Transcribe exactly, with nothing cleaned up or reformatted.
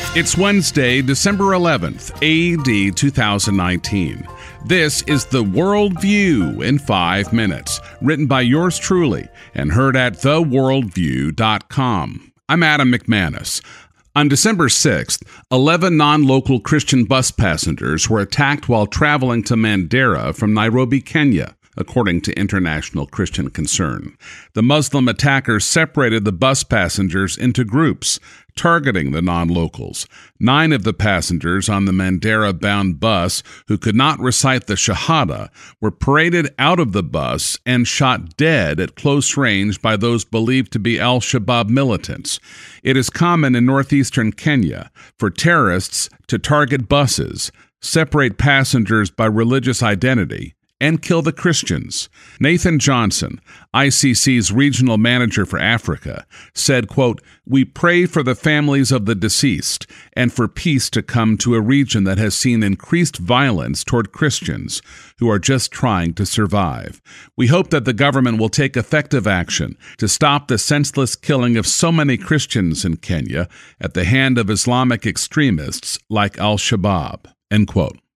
It's Wednesday, December eleventh, A D two thousand nineteen. This is The World View in five minutes, written by yours truly and heard at the world view dot com. I'm Adam McManus. On December sixth, eleven non-local Christian bus passengers were attacked while traveling to Mandera from Nairobi, Kenya, according to International Christian Concern. The Muslim attackers separated the bus passengers into groups, targeting the non-locals. Nine of the passengers on the Mandera-bound bus who could not recite the Shahada were paraded out of the bus and shot dead at close range by those believed to be al-Shabaab militants. It is common in northeastern Kenya for terrorists to target buses, separate passengers by religious identity, and kill the Christians. Nathan Johnson, I C C's regional manager for Africa, said, quote, "We pray for the families of the deceased and for peace to come to a region that has seen increased violence toward Christians who are just trying to survive. We hope that the government will take effective action to stop the senseless killing of so many Christians in Kenya at the hand of Islamic extremists like al-Shabaab," end quote.